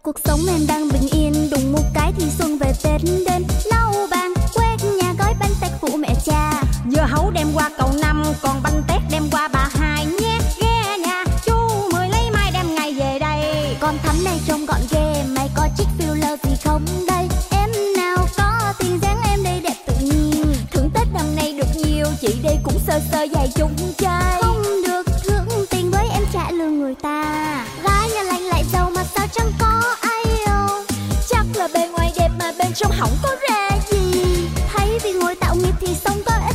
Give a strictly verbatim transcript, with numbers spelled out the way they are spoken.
Cuộc sống em đang bình yên, đùng một cái thì xuân về Tết đến. Lau bàn, quét nhà, gói bánh tét phụ mẹ cha. Dưa hấu đem qua cầu năm, còn bánh tét đem qua bà hai nhé. Ghé nhà, chú Mười lấy mai đem ngày về đây. Con Thắm này trông gọn ghê, mày có chiếc filler gì không đây? Em nào có tiền dáng em đây đẹp tự nhiên. Thưởng Tết năm nay được nhiều, chị đây cũng sơ sơ vài chục chai. Không được thưởng tiền với em trả lương người ta. Gái nhà lành lại giàu mà sao chẳng có ai yêu. Chắc là bề ngoài đẹp mà bên trong hỏng có ra gì. Thấy vì ngồi tạo nghiệp thì sống có